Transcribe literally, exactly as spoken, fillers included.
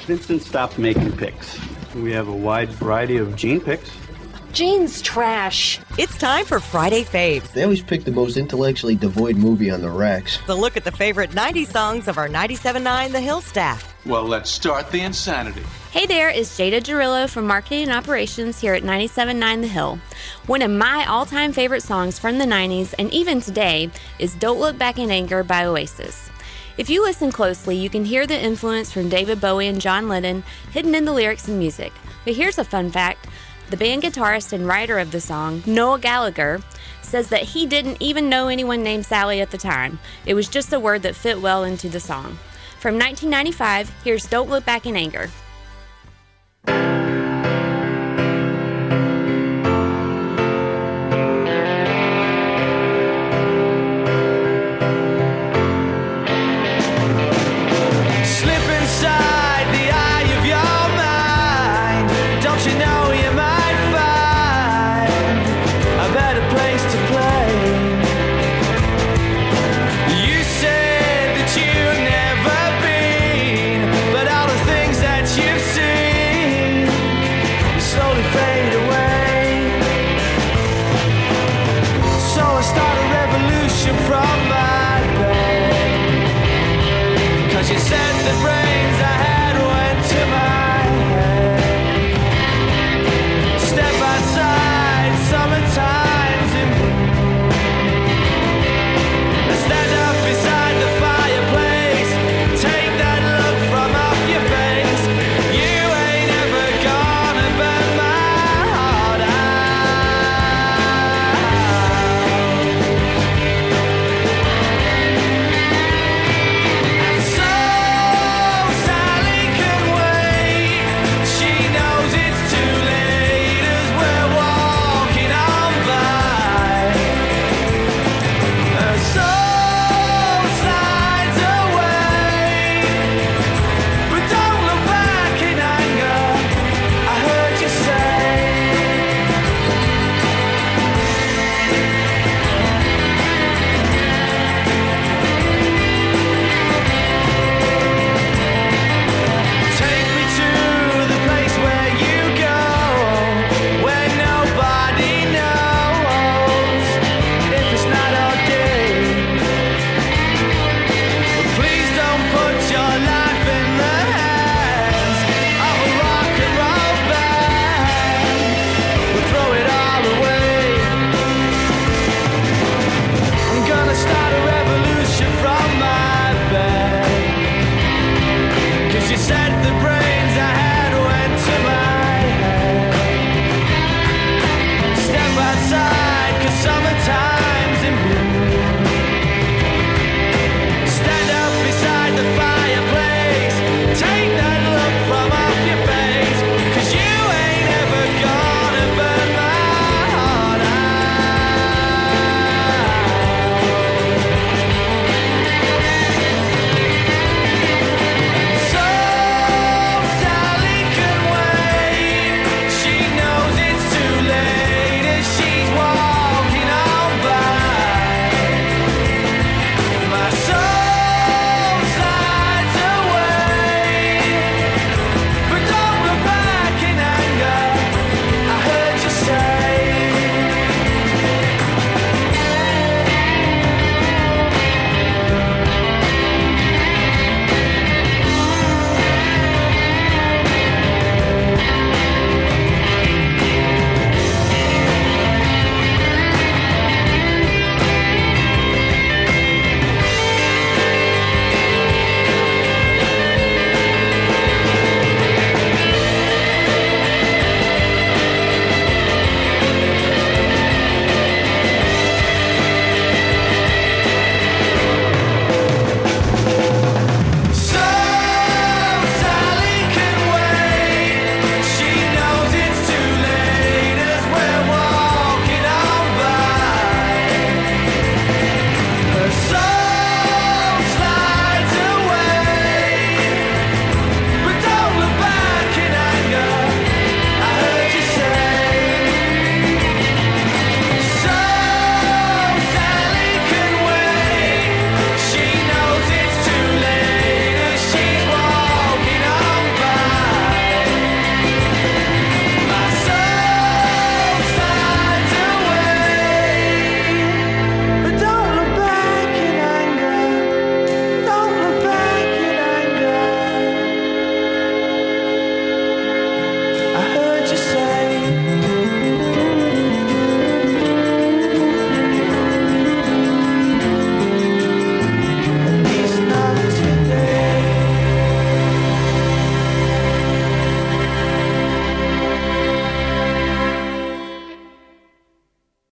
Vincent stopped making picks. We have a wide variety of Gene picks. Gene's trash. It's time for Friday Faves. They always pick the most intellectually devoid movie on the racks. The look at the favorite nineties songs of our ninety-seven point nine The Hill staff. Well, let's start the insanity. Hey there, it's Jada Girillo from Marketing and Operations here at ninety-seven point nine The Hill. One of my all-time favorite songs from the nineties and even today is Don't Look Back in Anger by Oasis. If you listen closely, you can hear the influence from David Bowie and John Lennon hidden in the lyrics and music. But here's a fun fact. The band guitarist and writer of the song, Noel Gallagher, says that he didn't even know anyone named Sally at the time. It was just a word that fit well into the song. From nineteen ninety-five, here's Don't Look Back in Anger.